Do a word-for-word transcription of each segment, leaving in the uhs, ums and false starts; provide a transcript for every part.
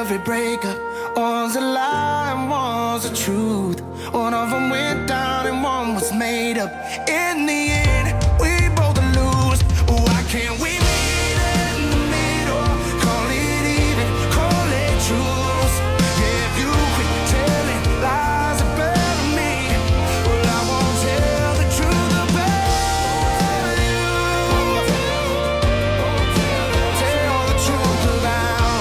every breakup. One's a lie and one's a truth. One of them went down and one was made up. In the end, we both lose. Why can't we meet in the middle? Call it even, call it truth. Yeah, if you quit telling lies about me, well, I won't tell the truth about you. Tell the truth about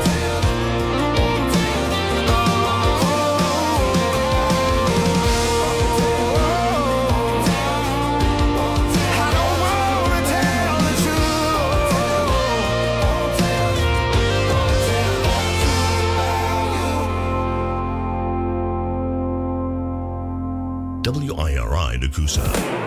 I don't wanna tell the W I R I Nakusa.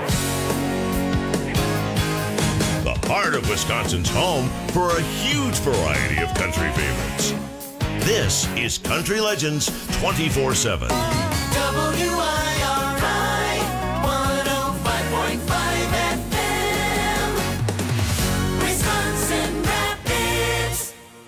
The heart of Wisconsin's home for a huge variety of country favorites. This is Country Legends twenty-four seven. W I R I one oh five point five F M, Wisconsin Rapids.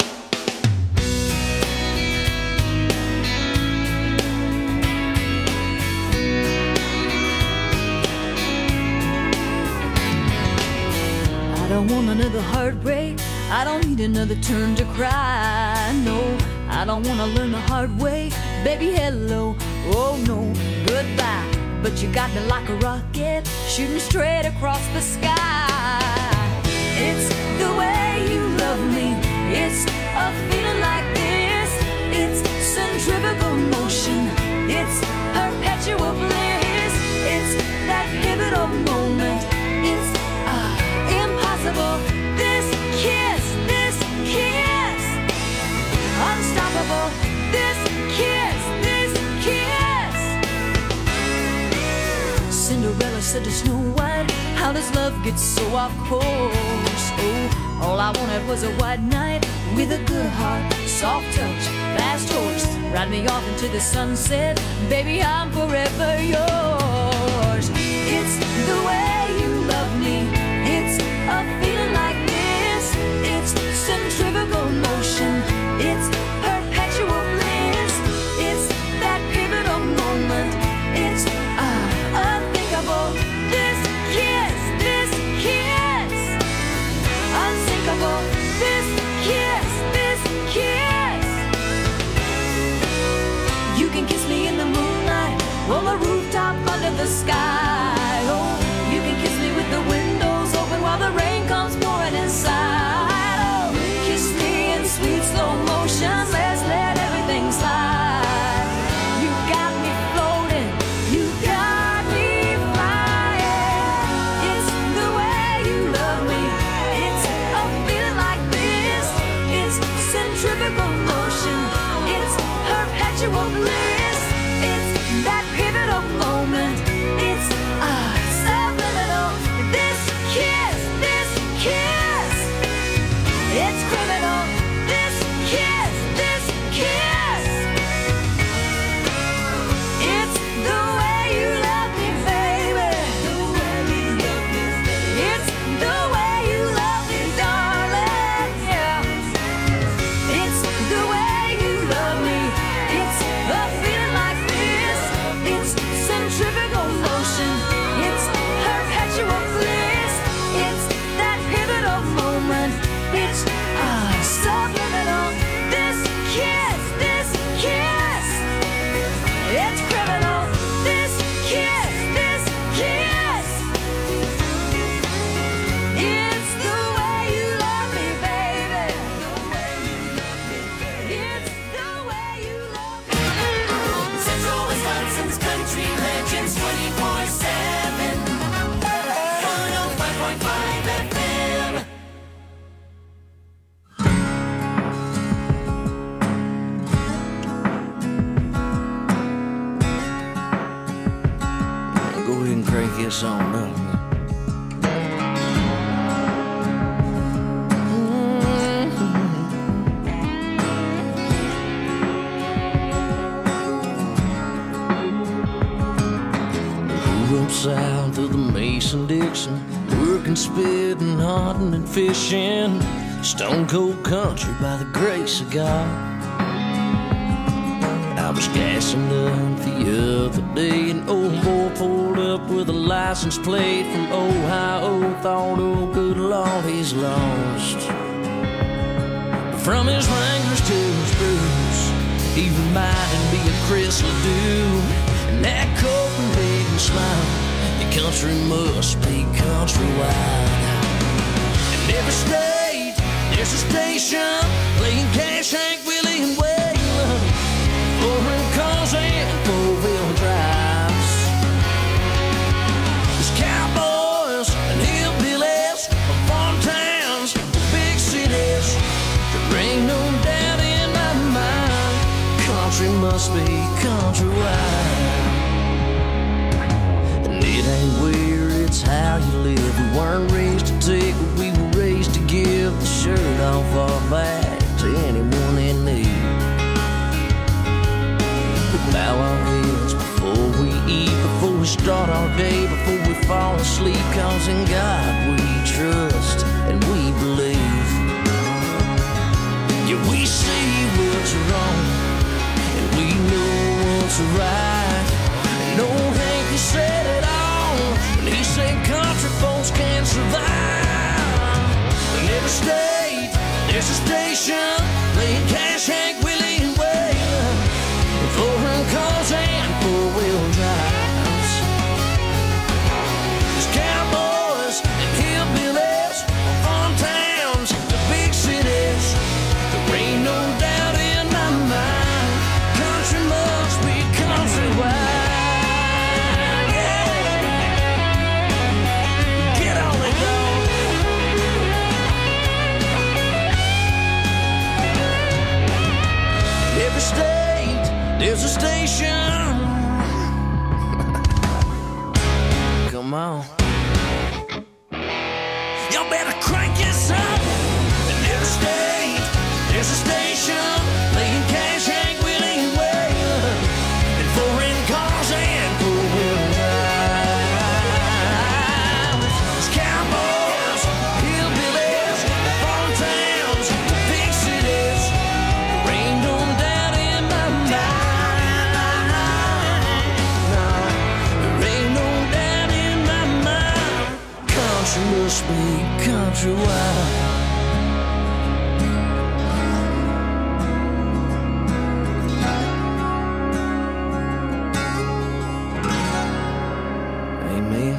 I don't want another heartbreak. I don't need another turn to cry. No, I don't want to learn the hard way. Baby, hello. Oh, no, goodbye. But you got me like a rocket, shooting straight across the sky. It's the way you love me. It's a feeling like this. It's centrifugal motion. It's perpetual bliss. It's that pivotal moment. It's ah, impossible. This kiss, this kiss, unstoppable. This kiss, this kiss. Cinderella said to Snow White, how does love get so off course? Oh, all I wanted was a white knight with a good heart, soft touch, fast horse. Ride me off into the sunset, baby, I'm forever yours. It's the way you love me. It's a feeling like this. It's centrifugal motion. It's perpetual bliss. It's that pivotal moment. It's ah, unthinkable. This kiss, this kiss, unsinkable. This kiss, this kiss. You can kiss me in the moonlight, on the rooftop under the sky. Oh, you can kiss me with the windows open while the rain comes pouring inside. Oh, kiss me in sweet slow motion. Let's let everything slide. You got me floating. You got me flying. It's the way you love me. It's a feeling like this. It's centrifugal motion. It's perpetual bliss. It's that pivotal moment. It's ah, subliminal. This kiss, this kiss. It's criminal. This kiss, this kiss. It's the way you love me, baby. It's the way you love me, darling. Yeah. It's the way you love me. It's a feeling like this. It's centrifugal motion. It's perpetual bliss. It's that pivotal moment. It's ah, subliminal. This kiss, this kiss. It's criminal. This kiss, this kiss. It's the way you love me, baby. It's the way you love me. Central Wisconsin's Country Legends twenty-four seven, one oh five point five F M. Go ahead and crank this on up. Grew up south of the Mason-Dixon, working, spitting, hunting, and fishing. Stone cold country by the grace of God. was gassing up the other day. An old boy pulled up with a license plate from Ohio. Thought, oh good Lord, he's lost. From his Wranglers to his boots, he reminded me of Chris Ledoux. And that Copenhagen smile, your country must be countrywide. In every state, there's a station playing Cash, Hank, Willie, and Waylon. Foreign cars and four-wheel drives. There's cowboys and hillbillies, farm towns, big cities. There ain't no doubt in my mind, country must be countrywide. And it ain't where, it's how you live. We weren't raised to take what we were raised to give. The shirt off our back to anyone in need. We bow our heads before we eat, before we start our day, before we fall asleep. Cause in God we trust and we believe. Yeah, we see what's wrong and we know what's right. And old Hank said it all when he said country folks can't survive. In every state, there's a station playing Cash, Hank, Willie, and Waylon. Foreign cars and four-wheel drives. There's cowboys and hillbillies, farm towns, the big cities. There ain't no doubt in my mind, country must be countrywide. Every state, there's a station. Come on. Y'all better crank this up. In every state, there's a station playing Cash, Hank, Willie, and Waylon. And foreign cars and four-wheel drives. There's cowboys, hillbillies, farm towns, big cities. There ain't no doubt in my mind. No, there ain't no doubt in my mind. Country must be countrywide. Amen.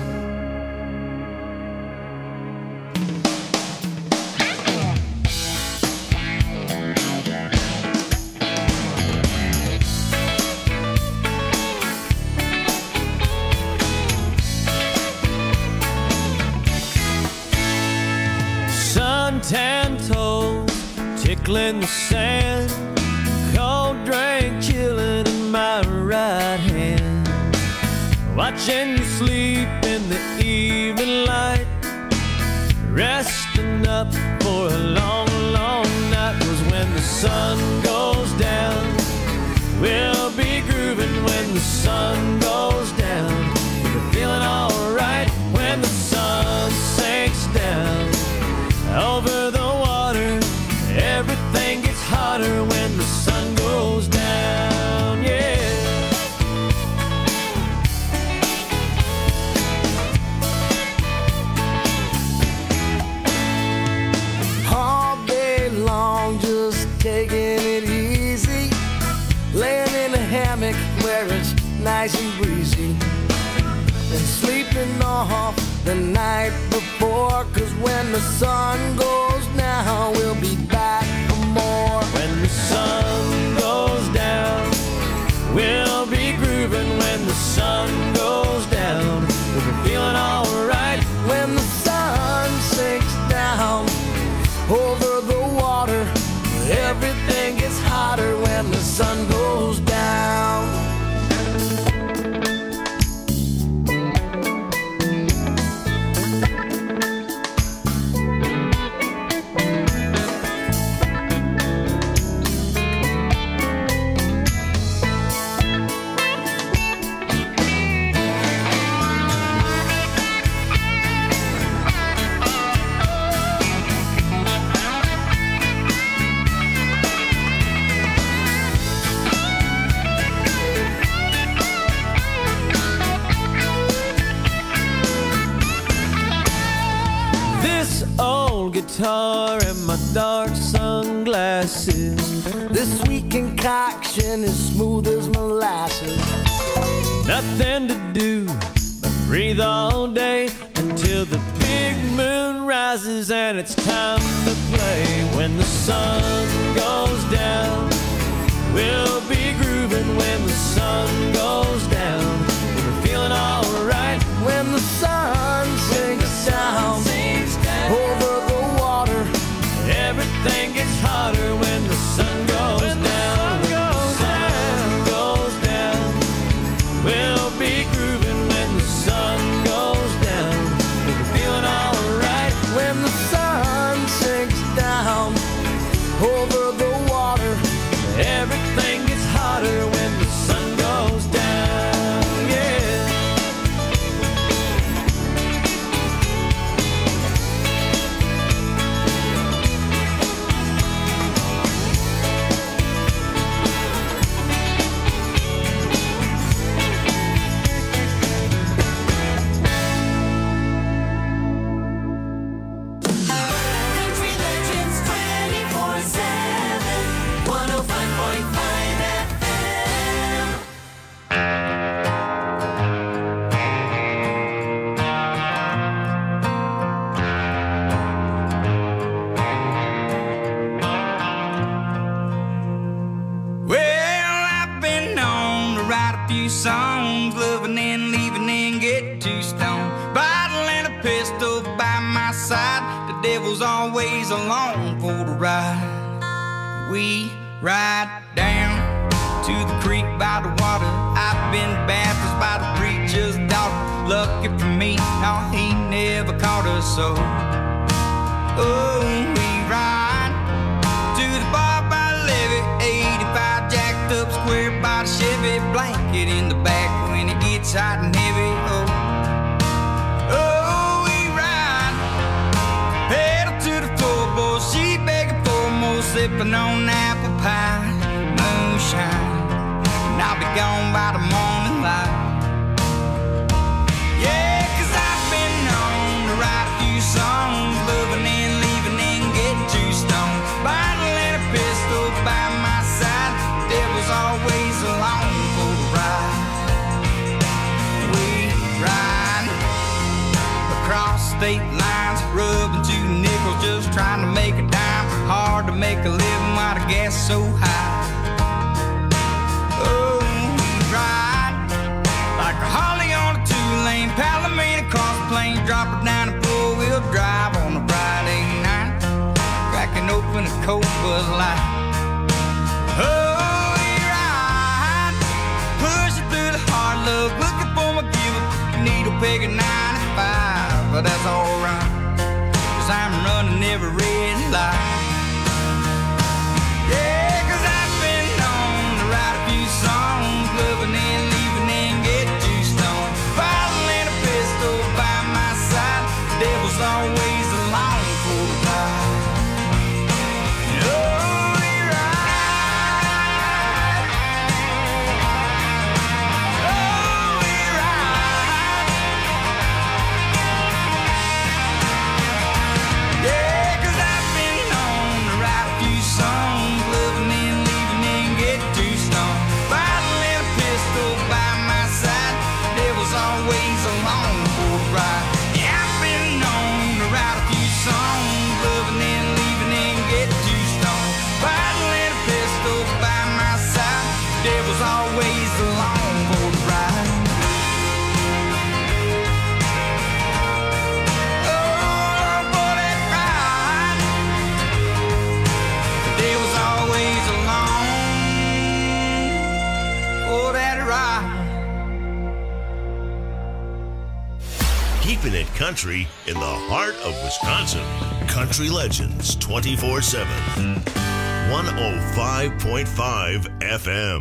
Suntan toes tickling the sand, cold drink chilling in my right hand, watching you sleep in the evening light, resting up for a long, long night. 'Cause when the sun goes down, we'll be grooving. When the sun goes down, we're feeling alright. When the sun sinks down over the water, everything gets hotter when the sun goes down, yeah. All day long, just taking it easy, laying in a hammock where it's nice and breezy, and sleeping off the night before. 'Cause when the sun goes down, we'll be back for more. When the sun goes down, we'll be grooving. When the sun goes down, we'll be feeling alright. When the sun sinks down over the water, everything gets hotter when the sun goes down. guitar and my dark sunglasses. This sweet concoction is smooth as molasses. Nothing to do but breathe all day until the big moon rises and it's time to play. When the sun goes down, we'll be grooving. When the sun goes down, we're feeling alright. When the sun sinks down, down over the water, everything gets hotter when the sun goes when down. The sun goes when down. The sun goes down, we'll be grooving. When the sun goes down, we're feeling alright. When the sun sinks down over the water, everything gets hotter when the sun goes down. Yeah. Country Legends twenty-four seven, one oh five point five F M. Well, I've been known to write a few songs, loving and leaving and get too stoned. Bottle and a pistol by my side, the devil's always along for the ride. We ride down to the creek by the water. I've been baptized by the preacher's daughter. Lucky for me, no, he never caught us so. Oh, we ride to the bar by the levee, eighty-five jacked up square by the Chevy, blanket in the back when it gets hot and heavy. Oh, oh, we ride, pedal to the floorboard, she begging for more, sipping on apple pie, moonshine, and I'll be gone by the morning light. Yeah, 'cause I've been known to write a few songs, loving and leaving and getting too stoned. Bottle and a pistol by my side, the devil's always along for the ride. We ride across state lines, rubbing two nickels, just trying to make a dime. Hard to make a living while the gas is so high. Oh, we ride like a Holly on a two-lane Palomino cross plain, drop it down a four-wheel drive on a Friday night, cracking open a cold Bud Light. Oh, we ride, pushing through the hard luck, looking for my giver, needle peg at ninety-five, but that's alright, 'cause I'm running every red light. Yeah, 'cause I've been known to write a few songs, loving and leaving and get too stoned. Bottle and a pistol by my side, the devil's always along for the ride. Oh, we ride. Oh, we ride. Yeah, 'cause I've been known to write a few songs, loving and leaving and get too stoned. Bottle and a pistol by my side, the devil's always along for the ride. Yeah, I've been known to write a few songs, loving and leaving and get too stoned. Bottle and a pistol by my side, the devil's always along for the ride. Oh, for that ride, the devil's always along for that ride. Keeping it country in the heart of Wisconsin. Country Legends twenty-four seven. one oh five point five F M.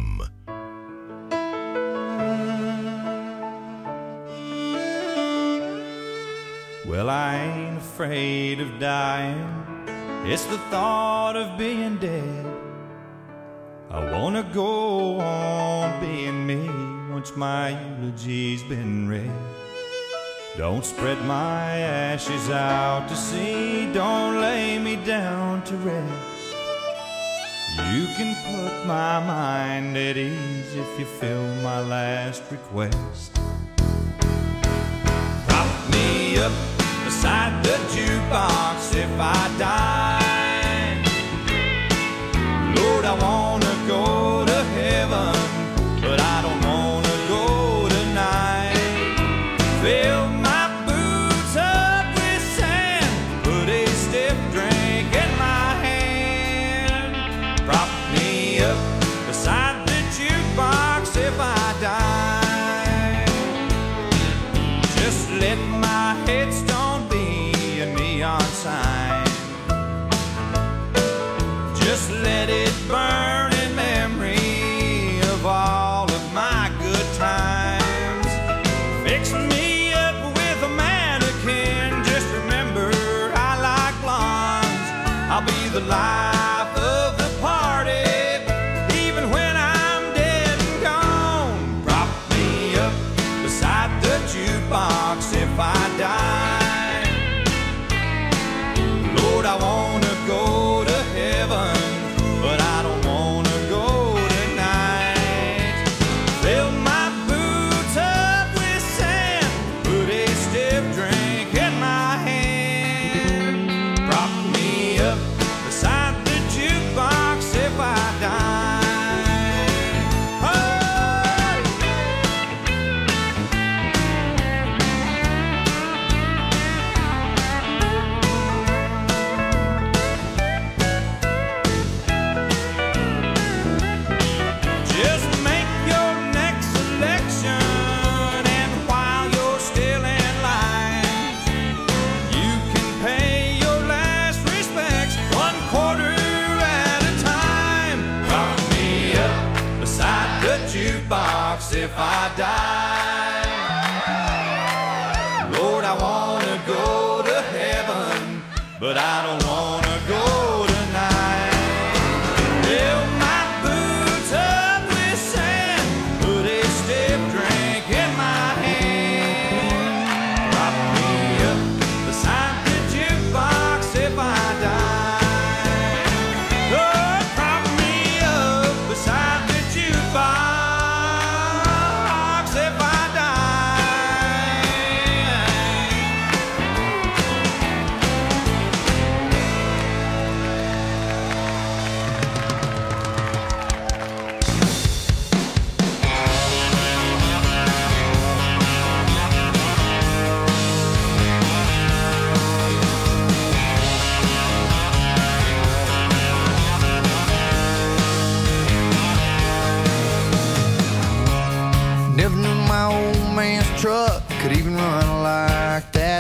Well, I ain't afraid of dying. It's the thought of being dead. I wanna go on being me once my eulogy's been read. Don't spread my ashes out to sea. Don't lay me down to rest. You can put my mind at ease if you fill my last request. Prop me up beside the jukebox if I die. Lord, I wanna go to heaven, but I don't wanna go tonight. Fill my boots up with sand, put a stiff drink in my hand. Prop me up beside the jukebox if I die. Just let my headstone be a neon sign. Just let it burn in memory of all of my good times. Fix me up with a mannequin. Just remember I like blondes. I'll be the life of the party, even when I'm dead and gone. Prop me up beside the jukebox if I die. Lord, I wanna go to heaven, but I don't wanna go tonight. Fill my boots up with sand, put a stiff drink in my hand. Prop me up beside the jukebox if I die. Oh! Just make your next selection, and while you're still in line, you can pay your last respects one quarter at a time. Prop me up beside the jukebox if I die. Lord, I wanna go to heaven, but I don't wanna go tonight. Fill my boots up with sand, put a stiff drink in my hand. Prop me up beside the jukebox if I die. Lord, prop me up beside the jukebox if I die. Never knew my old man's truck could even run like that.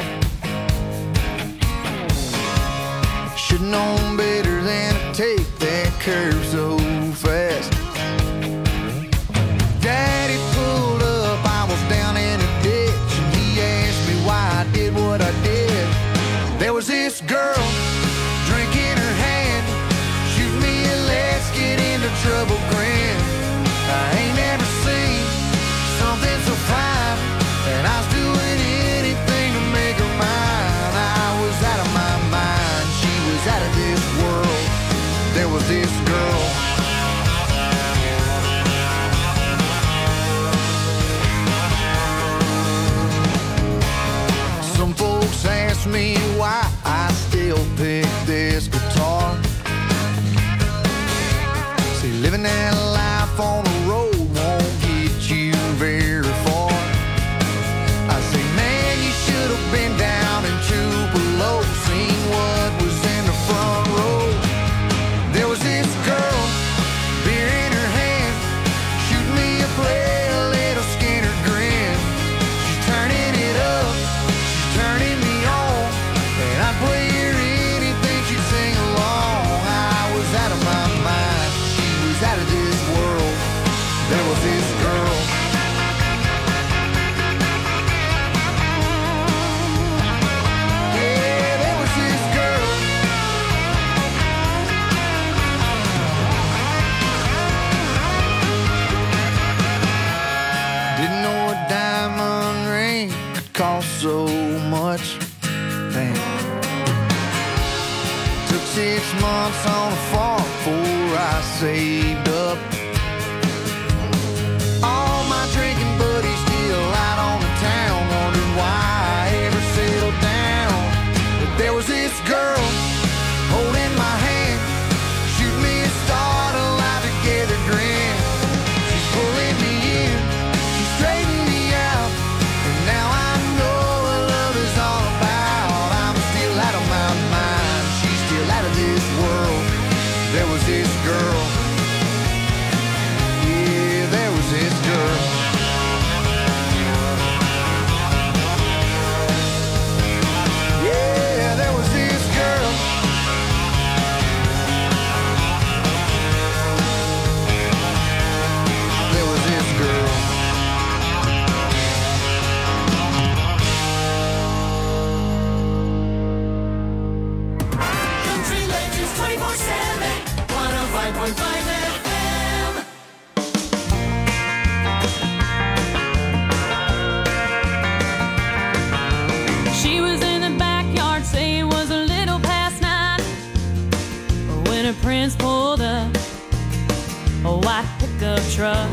Should've known better than to take that curve so fast. Daddy pulled up, I was down in a ditch, and he asked me why I did what I did. There was this girl, drink in her hand, shoot me a let's get into trouble grin. I ain't never seen something so fine, and I was doing anything to make her mine. I was out of my mind, she was out of this world. There was this girl. Some folks ask me why I still pick this guitar. See, living that life on the road won't get you very far. I say, man, you should have been down in Tupelo, seen what was in the front row. There was this girl, beer in her hand, shooting me a play, a little Skinner grin. She's turning it up, she's turning me on, and I'd play her anything she'd sing along. I was out of my mind, she was out of this much. Damn. Took six months on the farm before I saved up. All my drinking buddies still out on the town, wondering why I ever settled down. But there was this girl holding my hand, shoot me a start, alive together grin. She's pulling me in, she's straightening me out, and now I know what love is all about. I'm still out of my mind, she's still out of this world. There was this girl, yeah, there was this girl. Yeah, there was this girl. There was this girl. Country Legends twenty-four seven, one oh five point five F M. She was in the backyard, say it was a little past nine, when her prince pulled up a white pickup truck.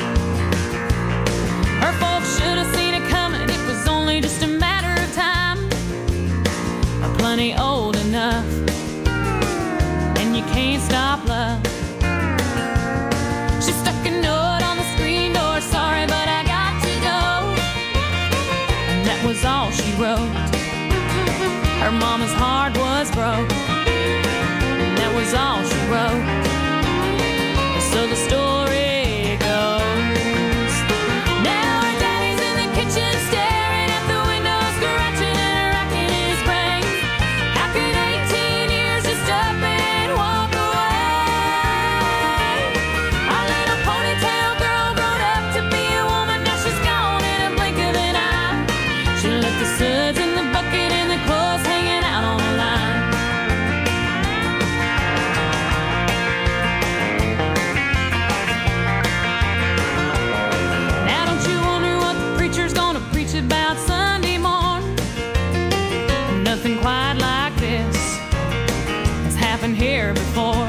Her folks should have seen it coming, it was only just a matter of time. Plenty old enough, and you can't stop love. She stuck a note on the screen door, sorry but I got to go. And that was all she wrote. Her mama's heart was broke, and that was all she wrote. So the story goes, now her daddy's in the kitchen staring at the window, scratching and racking his brain. How could eighteen years just up and walk away? Our little ponytail girl grown up to be a woman, now she's gone in a blink of an eye. She left the suds in the bucket and the clothes hanging out on the line. Now don't you wonder what the preacher's gonna preach about Sunday morn? Nothing quite like this has happened here before.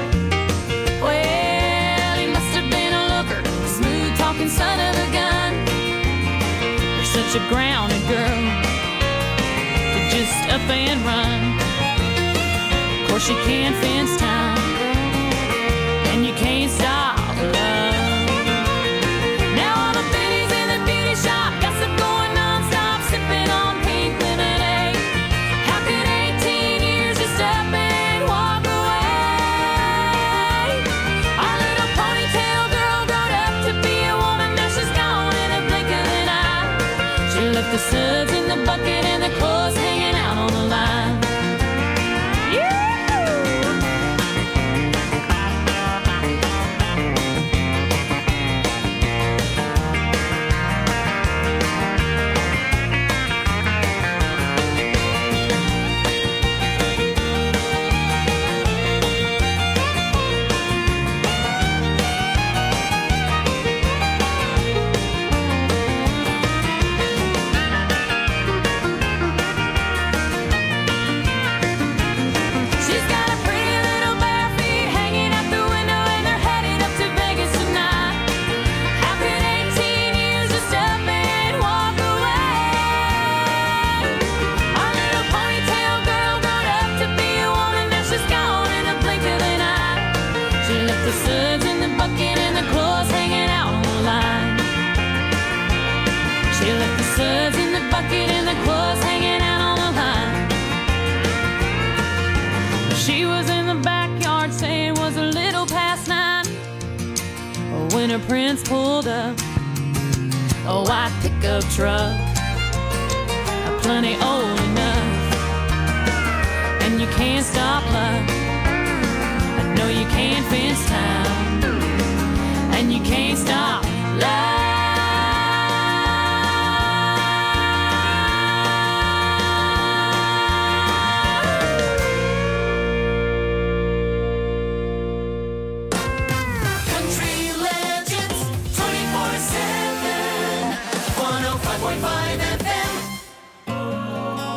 Well, he must have been a looker, a smooth talking son of a gun. You're such a grounded girl to just up and run. Of course you can't fence time, and you can't stop love. Now all the biddies in the beauty shop gossip going non-stop, sipping on pink lemonade. How could eighteen years just up and walk away? Our little ponytail girl grown up to be a woman, now she's gone in a blink of an eye. She left the suds in the bucket and the clothes hanging out on the line. Yeah! She's got a pretty little bare feet hanging out the window, and they're headed up to Vegas tonight. How could eighteen years just up and walk away? Our little ponytail girl grown up to be a woman, now she's gone in a blink of an eye. She left the suds in the bucket and the clothes hanging out on the line. She left the suds in the bucket and the clothes hanging out on the line. She was in the backyard, saying it was a little past nine, when her prince pulled up a white pickup truck, plenty old enough, and you can't stop love. I know you can't fence time, and you can't stop love. Country Legends twenty-four seven, one oh five point five F M.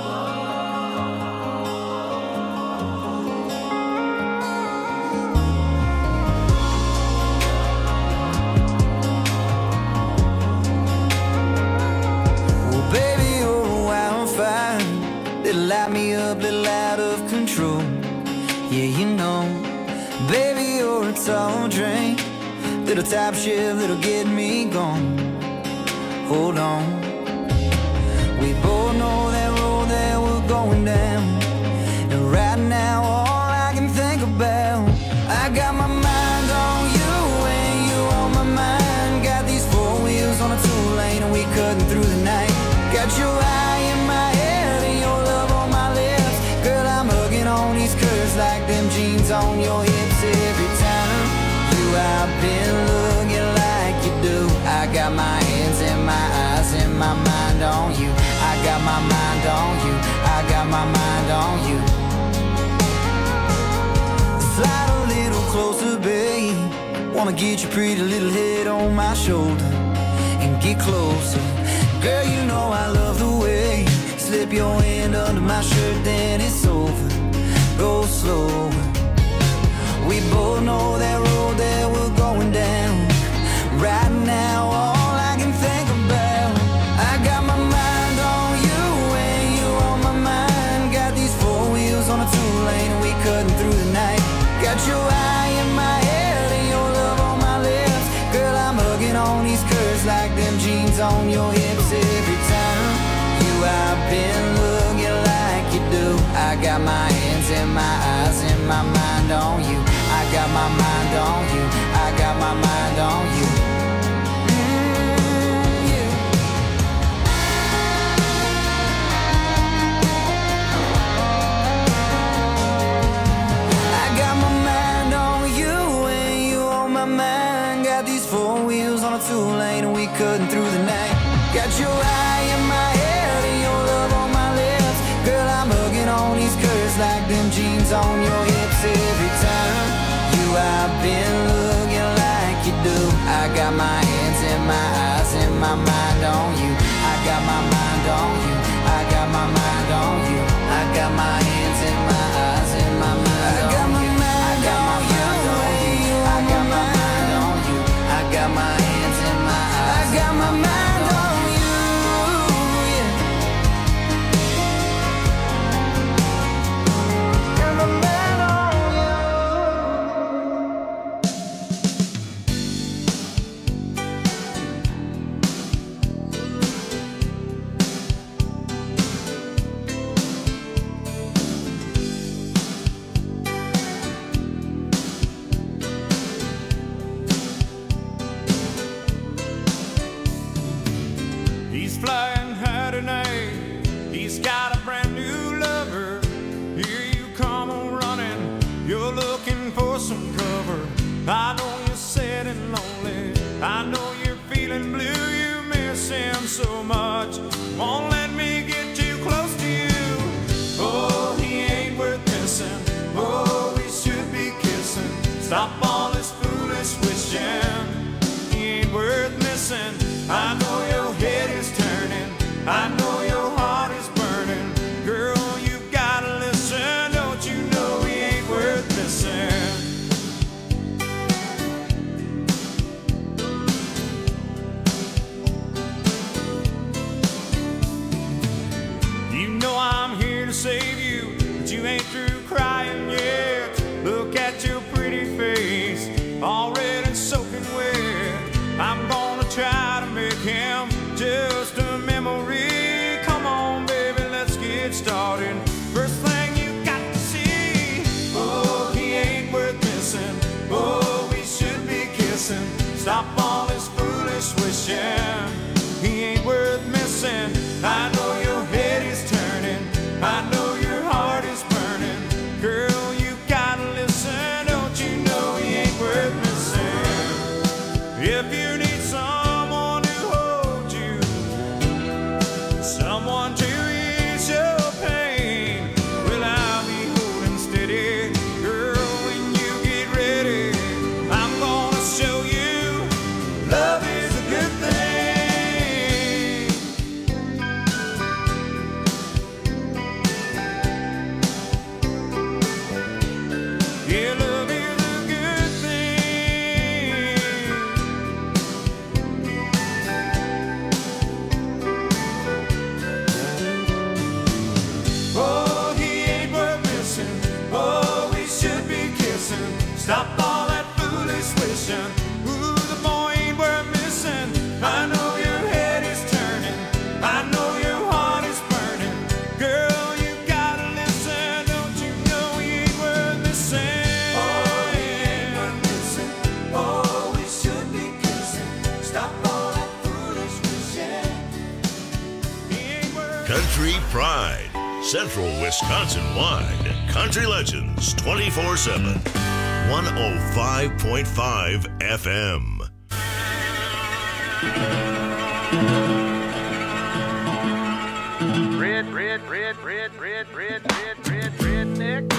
Yeah, you know, baby, you're a tall drink, little top shift that'll get me gone. Hold on, we both know that road that we're going down, and right now all I can think about, I got my mind on you and you on my mind. Got these four wheels on a two-lane and we cutting through the night. Got your eye in my head and your love on my lips. Girl, I'm hugging on these curves like them jeans on your hips. Every time you out been looking like you do, I got my hands and my eyes and my mind on you. I got my mind on you. I got my mind on you. Slide a little closer, babe. Wanna get your pretty little head on my shoulder and get closer. Girl, you know I love the way you slip your hand under my shirt, then it's over. Go slow. We both know that road that we're going down. Right now, all I can think about, I got my mind on you and you on my mind. Got these four wheels on a two-lane and we cutting through the night. Got your eye in my head and your love on my lips. Girl, I'm hugging on these curves like them jeans on your hips. Every time you out been looking like you do, I got my hands and my eyes and my mind on you. I got my mind on you. I got my mind on you. Mm, yeah. I got my mind on you and you on my mind. Got these four wheels on a two-lane and we cutting through the night. Got your eye in my head and your love on my lips. Girl, I'm hugging on these curves like them jeans on your hips. Every time you out been looking like you do, I got my hands and my eyes and my mind on you. I got my mind on you. I got my mind on you. I got my hands and my eyes and my mind on you. I got my mind on you. I got my mind on you. I got my hands and my eyes. I got my mind on you. Yeah. Got my mind on you. He's flying high tonight. He's got a brand new lover. Here you come on running. You're looking for some cover. I know you're sad and lonely. I know you're feeling blue. You miss him so much. Won't let me get too close to you. Oh, he ain't worth missing. Oh, we should be kissing. Stop all this foolish wishing. He ain't worth missing. I know your head is turning. I know your heart is burning. Girl, you gotta listen. Don't you know he ain't worth missing? You know I'm here to save you, but you ain't through crying yet. Look at your pretty face, already soaking wet. I'm gonna try to make him just a memory. Come on, baby, let's get started. First thing you got to see, oh, he ain't worth missing. Oh, we should be kissing. Stop all this foolish wishing. He ain't worth missing. I know your head is turning. I know your heart is burning. Girl, you gotta listen. Don't you know he ain't worth missing? If you need someone to hold you, someone to ease your pain, well, I'll be holding steady. Girl, when you get ready, I'm gonna show you love is a good thing. Country Pride. Central Wisconsin-wide. Country Legends twenty-four seven. one oh five point five F M. Red, red, red, red, red, red, red, red, redneck.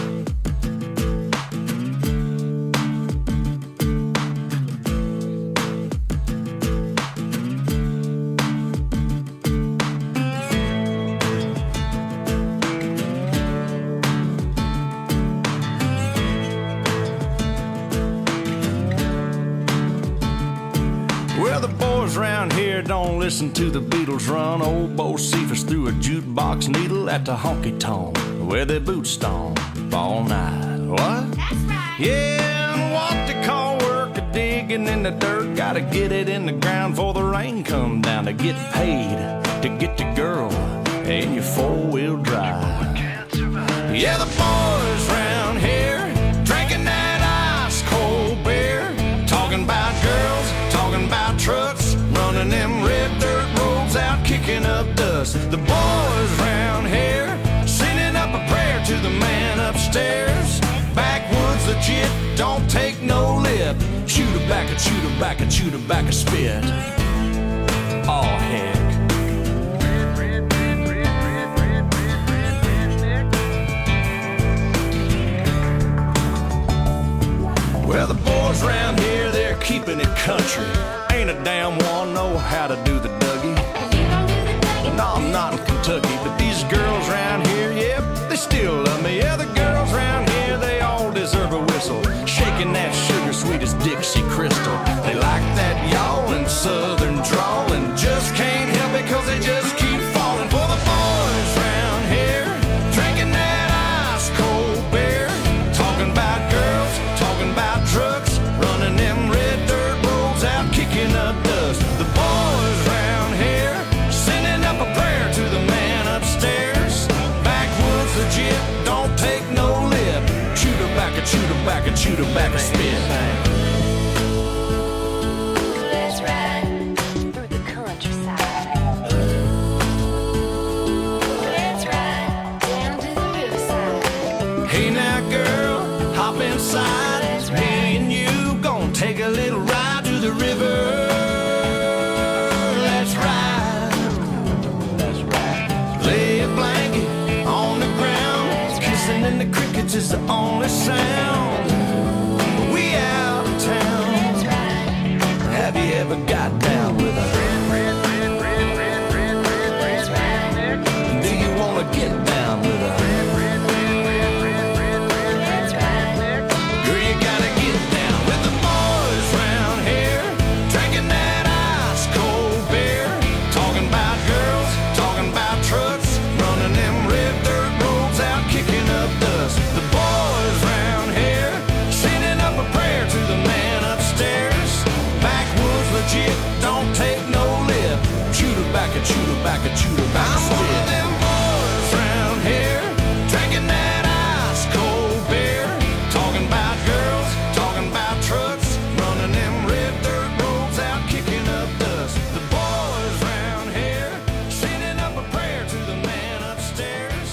Well, the boys around here don't listen to the Beatles run. Old Bo Cephas threw a jukebox needle at the honky-tonk where they boot stomp all night. What? That's right. Yeah, and what they call work a digging in the dirt. Gotta get it in the ground before the rain come down to get paid, to get the girl in your four-wheel drive. Yeah, the boys round here drinking that ice-cold beer, talking about girls, talking about trucks, running them red dirt roads out, kicking up dust. The boys round here sending up a prayer to the man upstairs. Backwoods legit, don't take no lip. Shoot her back and shoot her back and shoot her back a spit. Oh heck. Well, the boys around here, they're keeping it country. Ain't a damn one know how to do the Dougie. No, I'm not in Kentucky, but these girls around here, yep, they still love me. Yeah, the girls around here, they all deserve a whistle. Shaking that sugar sweet as Dixie Crystal. They like that yawling southern drawl and just can't help it cause they just keep falling for the boys around here. Drinking that ice cold beer, talking about girls, talking about trucks, running them red dirt roads out, kicking up dust. The boys round here sending up a prayer to the man upstairs. Backwoods legit, don't take no lip. Shoot her back and shoot her back and shoot her back and spit. Let's ride through the countryside. Let's ride down to the riverside. Hey now girl, hop inside. Me and you gonna take a little ride to the river. Let's ride. Let's ride. Lay a blanket on the ground. Kissing in the crickets is the only sound. We out of town. Have you ever got down with a do you wanna get down with a girl, you gotta get down with the boys round here, drinking that ice cold beer, talking about girls, talking about trucks, running them red dirt roads out, kicking up dust. The boys round here sending up a prayer to the man upstairs. Backwoods legit, don't take no lip. Shoot her back and shoot her back and shoot her back. I'm one of them boys round here, drinking that ice cold beer, talking about girls, talking about trucks, running them red dirt roads out, kicking up dust. The boys round here sending up a prayer to the man upstairs.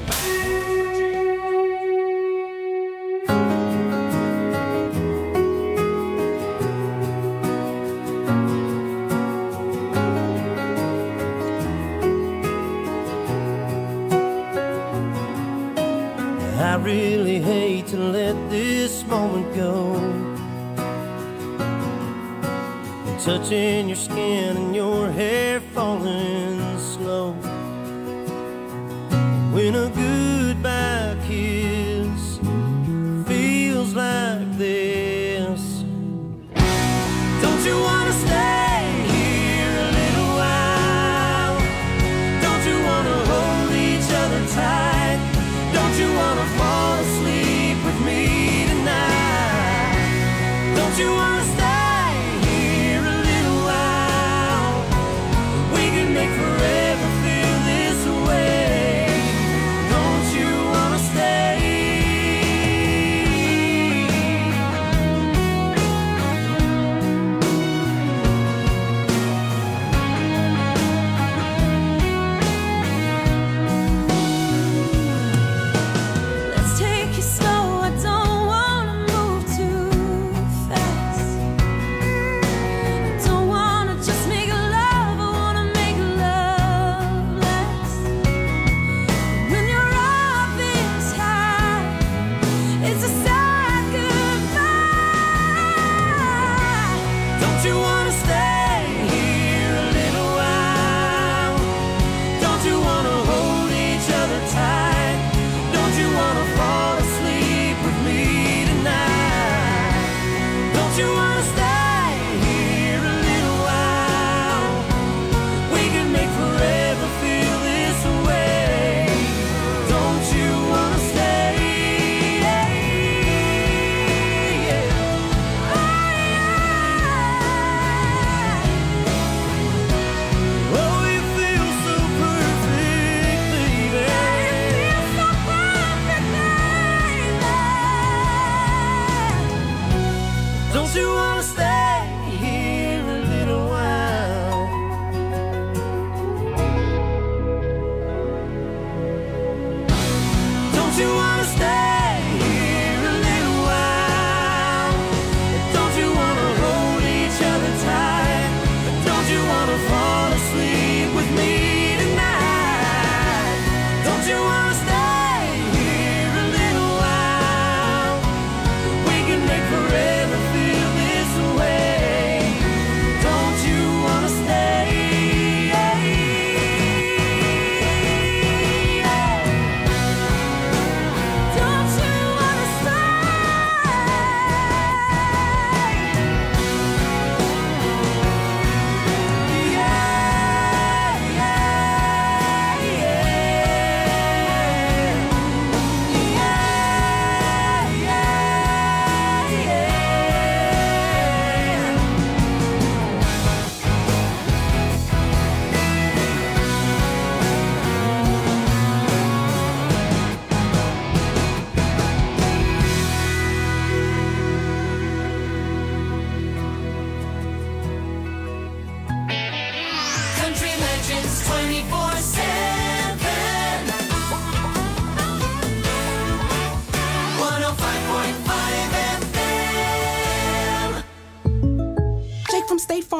I really hate to let this moment go. Touching your skin and your hair falling slow. When a goodbye kiss feels like this. Don't you wanna stay here a little while? Don't you wanna hold each other tight? Don't you wanna fall asleep with me tonight? Don't you wanna stay here a little while? We can make forever feel this way.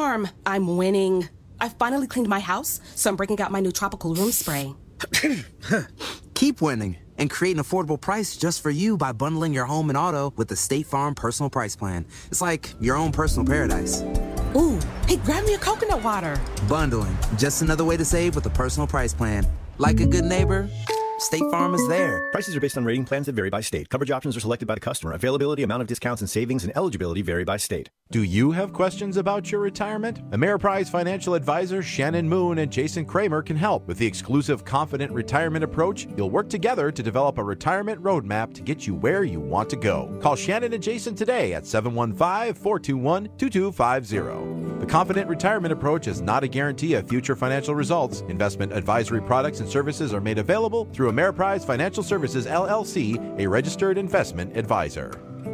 Farm. I'm winning. I finally cleaned my house, so I'm breaking out my new tropical room spray. Keep winning and create an affordable price just for you by bundling your home and auto with the State Farm Personal Price Plan. It's like your own personal paradise. Ooh, hey, grab me a coconut water. Bundling, just another way to save with the Personal Price Plan. Like a good neighbor, State Farm is there. Prices are based on rating plans that vary by state. Coverage options are selected by the customer. Availability, amount of discounts and savings, and eligibility vary by state. Do you have questions about your retirement? Ameriprise financial advisors Shannon Moon and Jason Kramer can help. With the exclusive Confident Retirement Approach, you'll work together to develop a retirement roadmap to get you where you want to go. Call Shannon and Jason today at seven one five, four two one, two two five zero. The Confident Retirement Approach is not a guarantee of future financial results. Investment advisory products and services are made available through Ameriprise Financial Services, L L C, a registered investment advisor.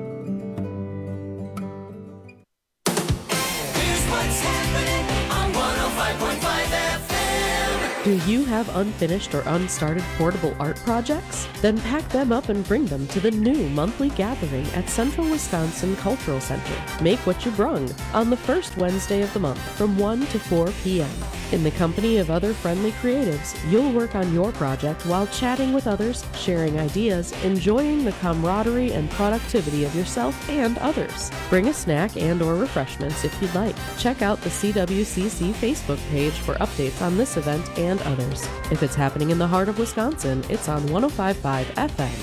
Here's what's happening on one oh five point five F M. Do you have unfinished or unstarted portable art projects? Then pack them up and bring them to the new monthly gathering at Central Wisconsin Cultural Center. Make what you brung on the first Wednesday of the month from one to four p.m. In the company of other friendly creatives, you'll work on your project while chatting with others, sharing ideas, enjoying the camaraderie and productivity of yourself and others. Bring a snack and or refreshments if you'd like. Check out the C W C C Facebook page for updates on this event and others. If it's happening in the heart of Wisconsin, it's on one oh five point five F M.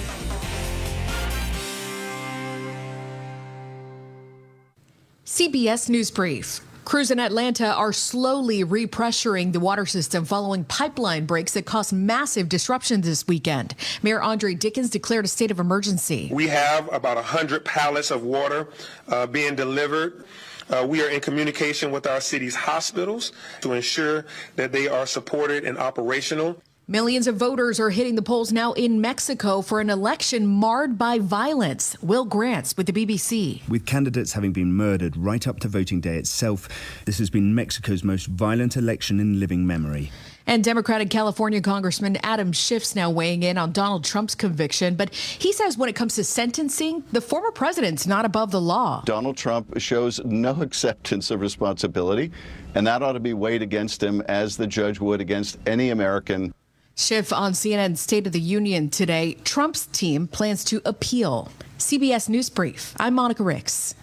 C B S News Brief. Crews in Atlanta are slowly repressuring the water system following pipeline breaks that caused massive disruptions this weekend. Mayor Andre Dickens declared a state of emergency. We have about one hundred pallets of water uh, being delivered. Uh, we are in communication with our city's hospitals to ensure that they are supported and operational. Millions of voters are hitting the polls now in Mexico for an election marred by violence. Will Grants with the B B C. With candidates having been murdered right up to voting day itself, this has been Mexico's most violent election in living memory. And Democratic California Congressman Adam Schiff's now weighing in on Donald Trump's conviction. But he says when it comes to sentencing, the former president's not above the law. Donald Trump shows no acceptance of responsibility, and that ought to be weighed against him as the judge would against any American. Schiff on C N N's State of the Union today. Trump's team plans to appeal. C B S News Brief. I'm Monica Ricks.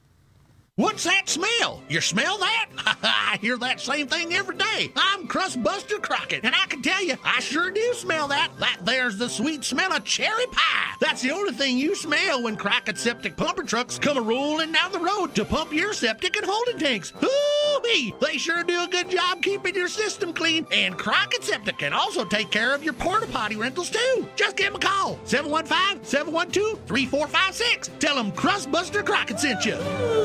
What's that smell? You smell that? I hear that same thing every day. I'm Crustbuster Crockett, and I can tell you, I sure do smell that. That there's the sweet smell of cherry pie. That's the only thing you smell when Crockett septic pumper trucks come a-rolling down the road to pump your septic and holding tanks. Hoo-wee! They sure do a good job keeping your system clean. And Crockett Septic can also take care of your porta potty rentals too. Just give them a call. seven one five, seven one two, three four five six. Tell them Crustbuster Crockett sent you.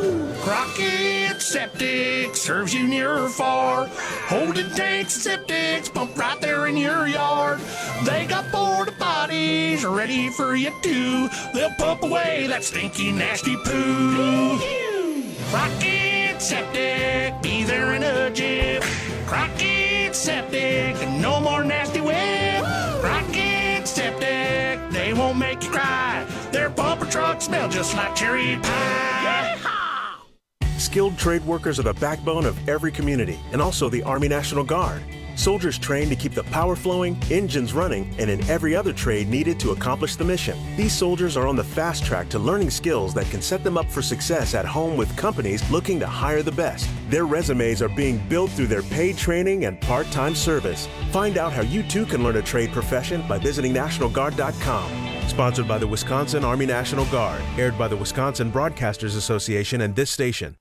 Crockett Septic serves you near or far. Holding tanks and septics pump right there in your yard. They got porta potties ready for you too. They'll pump away that stinky, nasty poo. Crockett Septic, be there in a jiff. Crockett Septic, no more nasty whip. Crockett Septic, they won't make you cry. Their pumper trucks smell just like cherry pie. Skilled trade workers are the backbone of every community and also the Army National Guard. Soldiers trained to keep the power flowing, engines running, and in every other trade needed to accomplish the mission. These soldiers are on the fast track to learning skills that can set them up for success at home with companies looking to hire the best. Their resumes are being built through their paid training and part-time service. Find out how you too can learn a trade profession by visiting National Guard dot com. Sponsored by the Wisconsin Army National Guard. Aired by the Wisconsin Broadcasters Association and this station.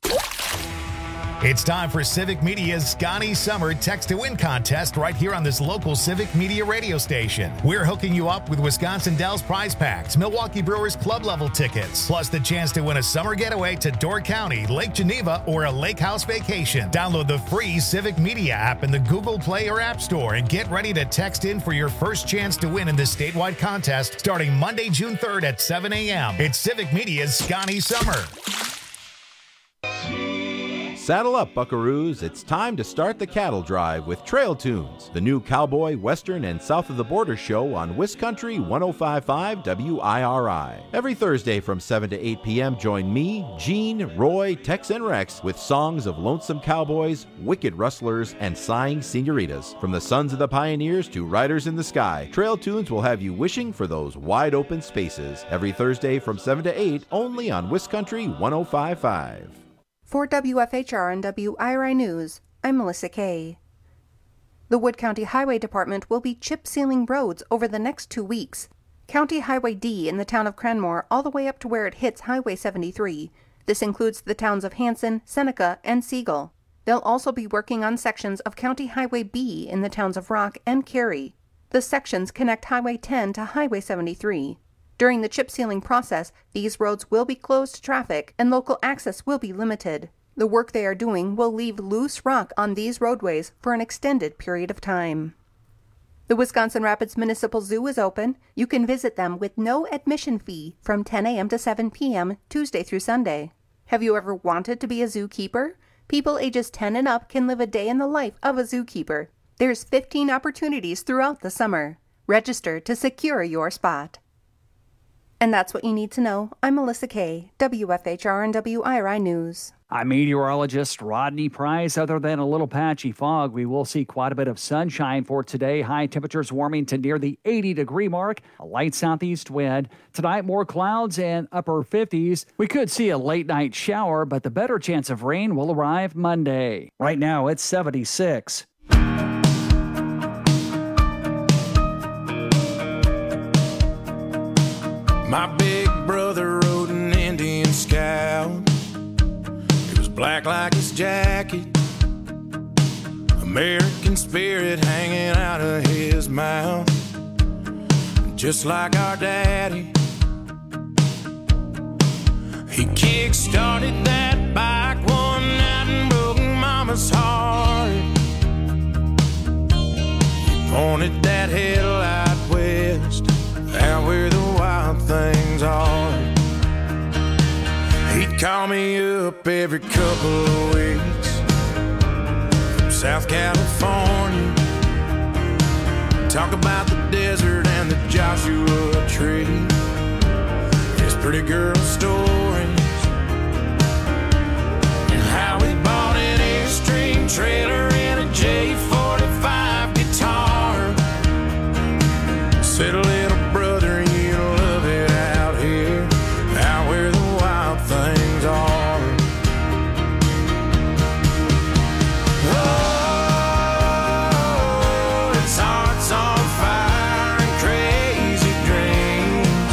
It's time for Civic Media's Scotty Summer Text to Win contest right here on this local Civic Media radio station. We're hooking you up with Wisconsin Dells prize packs, Milwaukee Brewers club level tickets, plus the chance to win a summer getaway to Door County, Lake Geneva, or a lake house vacation. Download the free Civic Media app in the Google Play or App Store and get ready to text in for your first chance to win in this statewide contest starting Monday, June third at seven a.m. It's Civic Media's Scotty Summer. Saddle up, buckaroos. It's time to start the cattle drive with Trail Tunes, the new cowboy, western, and south of the border show on Wiscountry one oh five point five W I R I. Every Thursday from seven to eight p.m., join me, Gene, Roy, Tex, and Rex with songs of lonesome cowboys, wicked rustlers, and sighing senoritas. From the sons of the pioneers to riders in the sky, Trail Tunes will have you wishing for those wide open spaces. Every Thursday from seven to eight, only on Wiscountry one oh five point five. For W F H R and W I R I News, I'm Melissa Kay. The Wood County Highway Department will be chip sealing roads over the next two weeks. County Highway D in the town of Cranmore all the way up to where it hits Highway seventy-three. This includes the towns of Hanson, Seneca, and Siegel. They'll also be working on sections of County Highway B in the towns of Rock and Cary. The sections connect Highway ten to Highway seventy-three. During the chip sealing process, these roads will be closed to traffic and local access will be limited. The work they are doing will leave loose rock on these roadways for an extended period of time. The Wisconsin Rapids Municipal Zoo is open. You can visit them with no admission fee from ten a.m. to seven p.m. Tuesday through Sunday. Have you ever wanted to be a zookeeper? People ages ten and up can live a day in the life of a zookeeper. There's fifteen opportunities throughout the summer. Register to secure your spot. And that's what you need to know. I'm Melissa Kay, W F H R and W I R I News. I'm meteorologist Rodney Price. Other than a little patchy fog, we will see quite a bit of sunshine for today. High temperatures warming to near the eighty degree mark. A light southeast wind. Tonight, more clouds and upper fifties. We could see a late night shower, but the better chance of rain will arrive Monday. Right now, it's seventy-six. My big brother rode an Indian Scout. It was black like his jacket, American spirit hanging out of his mouth, just like our daddy. He kick-started that bike one night and broke Mama's heart. He pointed that headlight west, out where the wild things are. He'd call me up every couple of weeks from South California, talk about the desert and the Joshua Tree, his pretty girl stories, and how he bought an Airstream trailer and a J forty-five guitar. Said, little brother, you love it out here, out where the wild things are. Oh, it's hearts on fire and crazy dreams.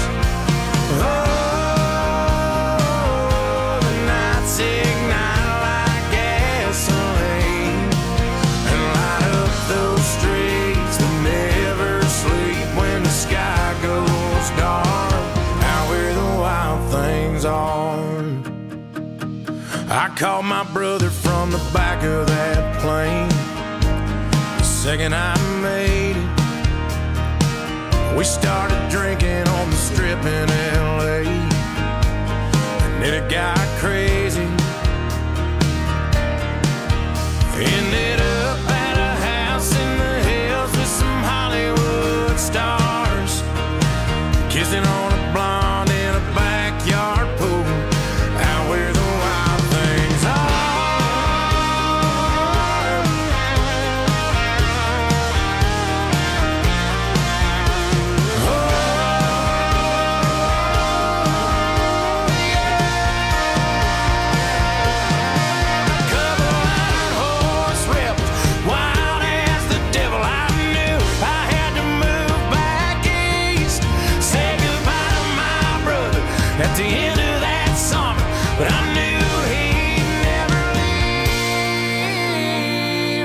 Oh, the nights ignite like gasoline and light up those streets that never sleep when the sky goes dark, out where the wild things are. I called my brother from the back of that plane the second I made it. We started drinking on the strip in L A, and then it got crazy. Ended up at a house in the hills with some Hollywood stars, kissing on a blonde in a backyard pool, out where the wild things are. Oh, yeah. A couple iron horse rebels, wild as the devil. I knew I had to move back east, say goodbye to my brother at the end of that summer, but I knew he'd never leave.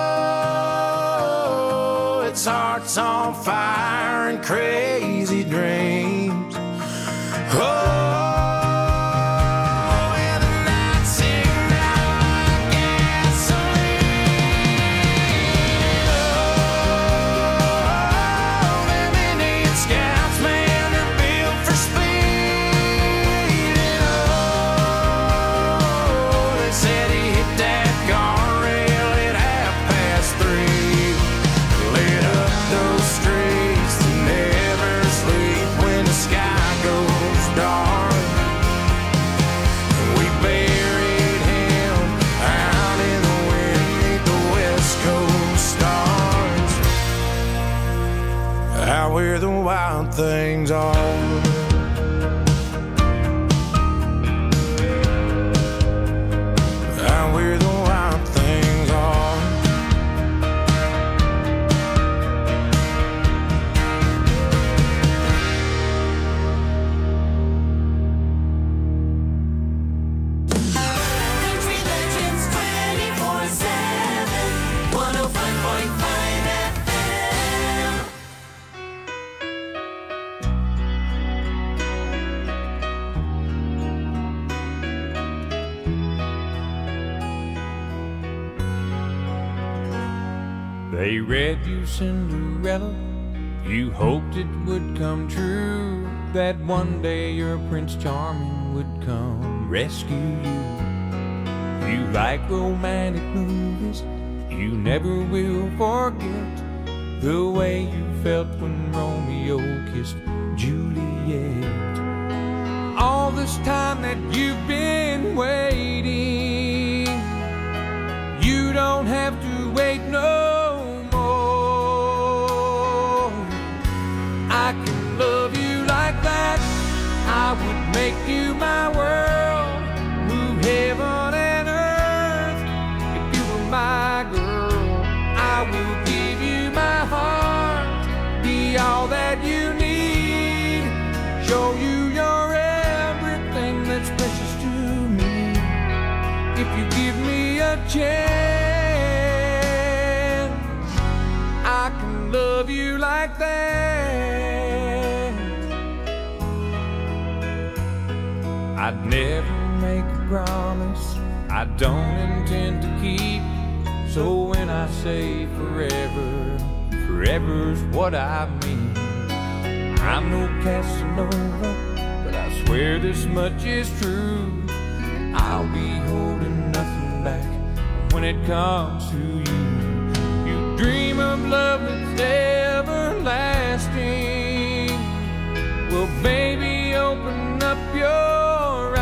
Oh, it's hearts on fire and crazy dreams. Oh, and the nights ignite like gasoline. Oh, them Indian Scouts, man, they're built for speed. And oh, they said he hit where the wild things are. Out where the wild things are. Country Legends twenty-four seven, one oh five point five F M. They read you Cinderella, you hoped it would come true, that one day your Prince Charming would come rescue you. You like romantic movies, you never will forget the way you felt when Romeo kissed Juliet. All this time that you've been waiting, you don't have to wait no more. I can love you like that, I would make you my world, move heaven and earth. If you were my girl, I will give you my heart, be all that you need, show you your everything that's precious to me. If you give me a chance, I can love you like that. I'd never make a promise I don't intend to keep. So when I say forever, forever's what I mean. I'm no Casanova, but I swear this much is true. I'll be holding nothing back when it comes to you. You dream of love that's everlasting. Well, baby, open up your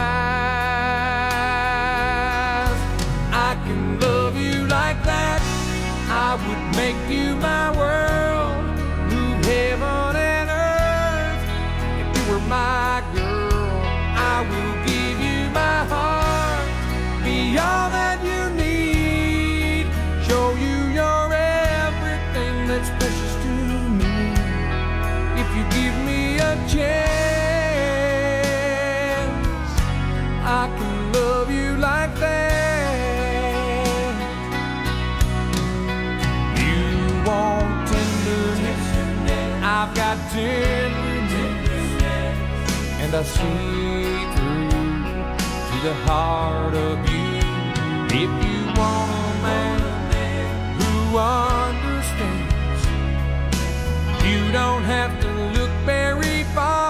eyes. I can love you like that, I would make you my world, move heaven and earth. If you were my girl, I will give you my heart, be all that you need, show you your everything that's precious to me. If you give me a chance, I can love you like that. You want tenderness, I've got tenderness, and I see through to the heart of you. If you want a man who understands, you don't have to look very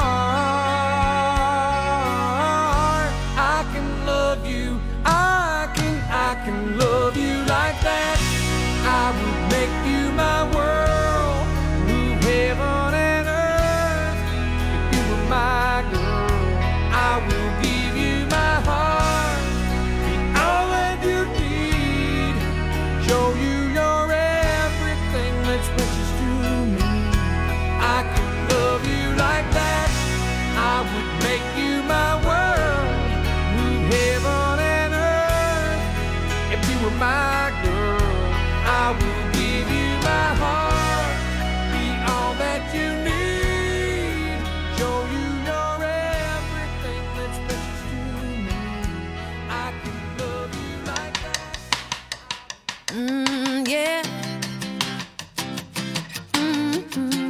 far. I can love you, I can, I can love you like that. I would make you my world, move heaven and earth. If you were my girl, I will give you my heart, be all that you need, show you your everything that's precious to me. I can love you like that, I would make you my world, move heaven and earth. If you were my girl, I will give you my heart, be all that you need, show you your everything that's precious to me. I can love you like that. Mm, yeah. Mm-hmm.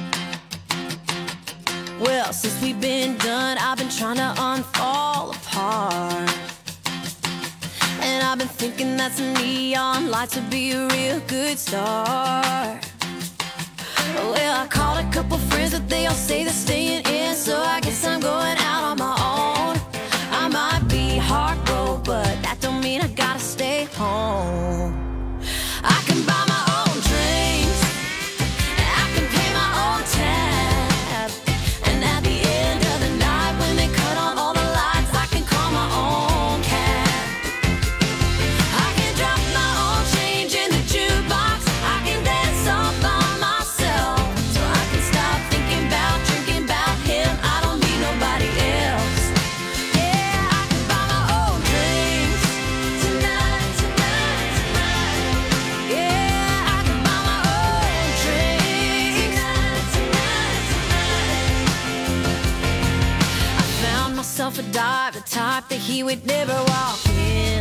Well, since we've been done, I've been trying to unfall apart. And I've been thinking that some neon lights would be a real good start. Well, I called a couple friends, but they all say they're staying in, so I guess I'm going out on my own. I might be hard broke, but that don't mean I gotta stay home. I can buy my own drinks, and I can pay my own tab, and at the end of the night, when they cut on all the lights, I can call my own cab. I can drop my own change in the jukebox, I can dance all by myself, so I can stop life that he would never walk in.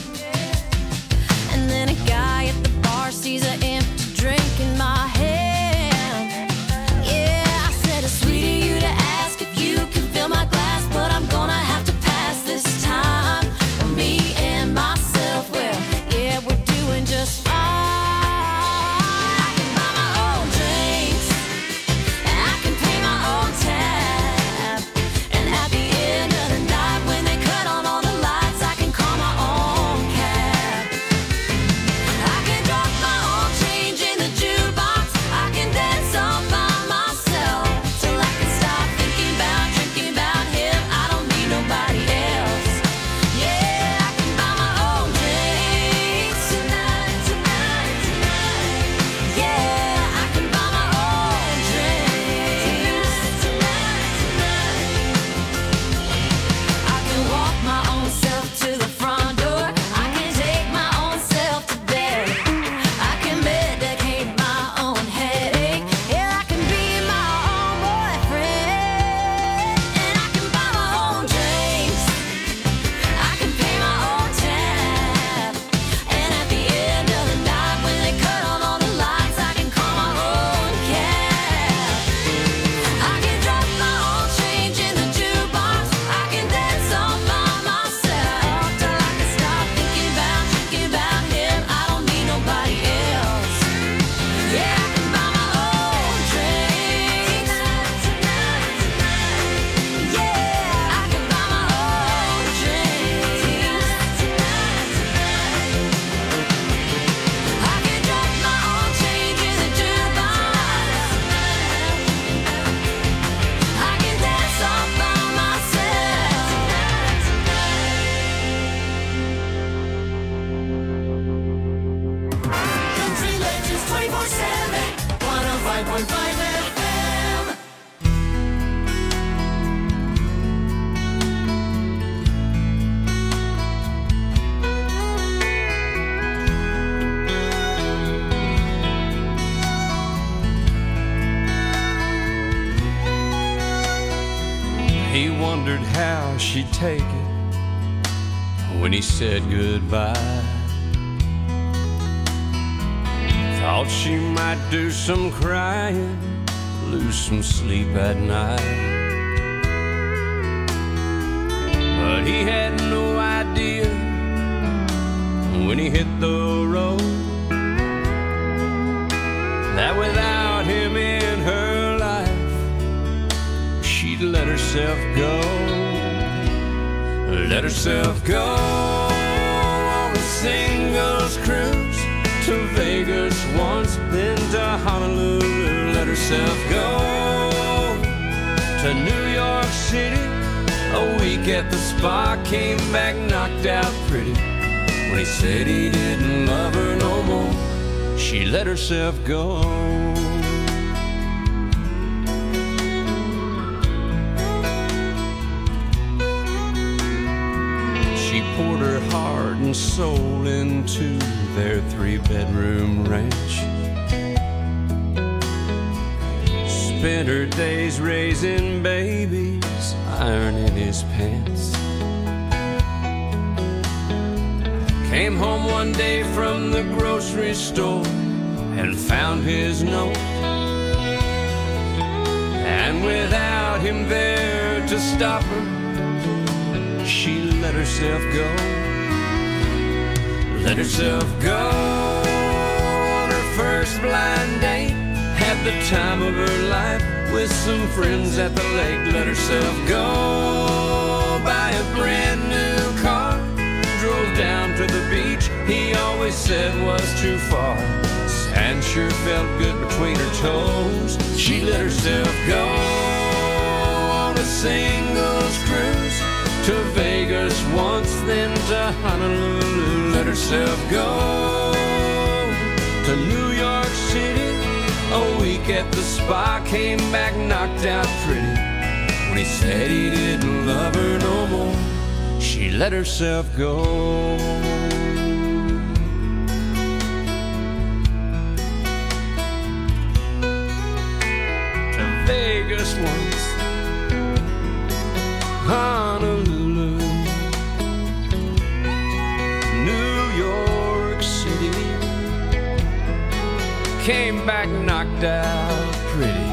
And then a guy at the bar sees an empty drink in my hand. Yeah, I said it's sweet of you to ask if you can fill my glass, but I'm gonna have to pass this time. Me and myself, well, yeah, we're doing just fine. I can buy my own drinks, and I can pay my own tab. And at the end of the night, when they cut on all the lights, I can call my own cab. I can drop my own change in the jukebox. I can dance all by myself till I can stop thinking about, drinking about him. I don't need nobody else. Yeah, I can buy my own drinks tonight, tonight, tonight. Yeah, I can buy my own drinks tonight, tonight. I can walk my own self to the front door. I can take my own self to bed. I can medicate my own headache. Yeah, I can be my own boyfriend. And I can buy my own drinks. I can pay my own tab. And at the end of the night, when they cut on all the lights, I can call my own cab. I can drop my own change in the jukebox. I can dance all by myself till I can stop thinking about, drinking about him. I don't need nobody else. Yeah, I can buy my own drinks tonight, tonight, tonight. Yeah, I can buy my own drinks tonight, tonight, tonight. I can drop my own change in the jukebox. I can dance all by myself tonight, tonight. Country Legends twenty-four seven, one oh five point five F M. He wondered how she'd take it when he said goodbye. Thought she might do some crying, lose some sleep at night. But he had no idea when he hit the road that without him in her life, she'd let herself go. Let herself go on a singles cruise to Vegas once, then to Honolulu. Let herself go to New York City. A week at the spa, came back knocked out pretty. When he said he didn't love her no more, she let herself go. She poured her heart and soul into their three-bedroom ranch. Spent her days raising babies, ironing his pants. Came home one day from the grocery store and found his note. And without him there to stop her, she let herself go. Let herself go on her first blind date. Had the time of her life with some friends at the lake. Let herself go buy a brand new car. Drove down to the beach he always said was too far. Sand sure felt good between her toes. She let herself go on a singles cruise to Vegas once, then to Honolulu. Let herself go to New York City. A week at the spa, came back knocked out pretty. When he said he didn't love her no more, she let herself go. To Vegas once, Honolulu. came back knocked out pretty.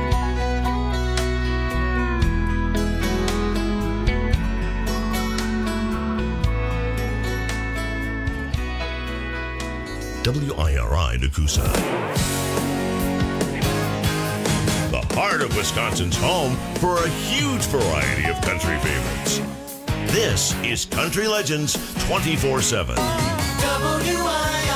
W I R I Nakusa. The heart of Wisconsin's home for a huge variety of country favorites. This is Country Legends twenty-four seven. W I R